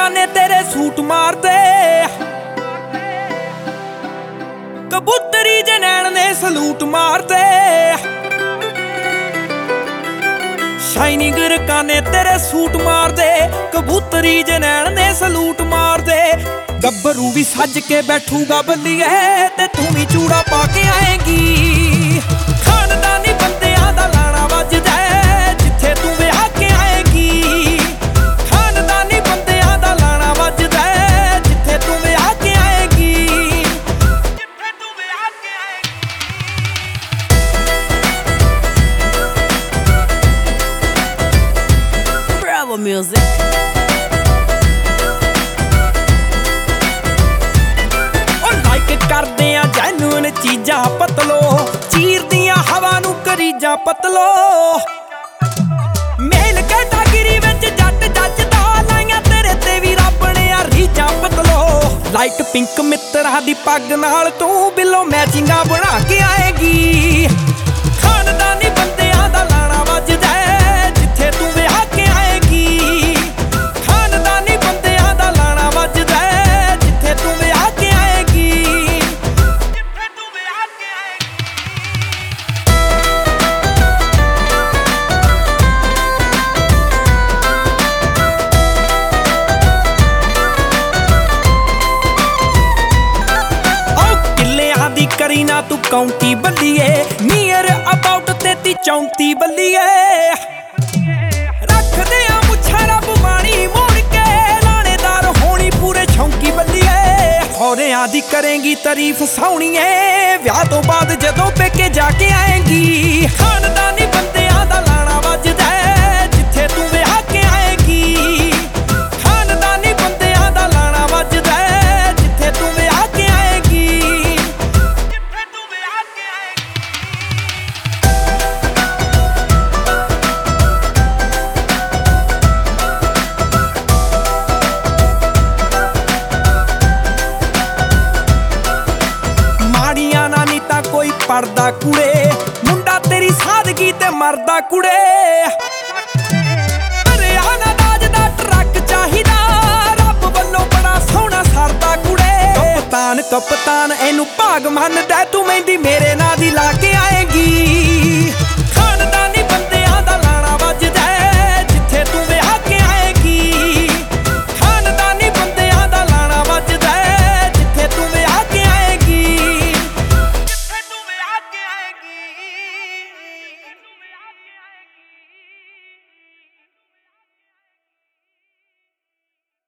ਕਾਨੇ तेरे सूट मारते कबूतरी जे नैन ने सलूट मारते शाइनिंग काने तेरे सूट मारते कबूतरी जे नैन ने सलूट मारते गब्बरू भी सज के बैठूगा बल्लिए ते तू भी चूड़ा पा के आएगी खानदानी बंदियां दा लाना वजदा जिथे तू विआह के आएगी खानदानी बंदियां दा लाना वजदा जिथे तू विआह के आएगी जिथे तू विआह के आएगी Bravo Music करदे आ जैनून चीजां पतलो चीर दियां हवा नू करीजां पतलो मेल कैटागिरी विच जट जजदा लाइयां तेरे ते भी रब ने आ रीजां पतलो लाइट पिंक मित्तरा दी पग नाल तू बिलो मैचिंगां बना के आएगी खानदानी बंदियां दा लाना वजदा जिथे तू विआह के आएगी खानदानी बंदियां दा लाना वजदा जिथे तू विआह के आएगी करी ना तू काउंटी बल्लिए नियर अबाउट 33-34 बल्लिए रख दे मुछा रब माणी मोड़ के लानेदार होनी पूरे छौंकी बल्लिए होरियां दी करेंगी तारीफ सोहणीए विआह तो बाद जदों पेके जाके आएगी खानदानी बंदियां दा लाना वजदा जिथे तू विआह के आएगी खानदानी बंदियां दा लाना वजदा जिथे तू विआह के आएगी कोई पड़दा कुड़े मुंडा तेरी सादगी ते मरदा कुड़े हरियाणा राज दा ट्रक चाहिदा रब वल्लों बड़ा सोहना सरदा कुड़े कप्तान कप्तान एनू भाग मनदा तू मेहंदी मेरे नाल दी ला के आएगी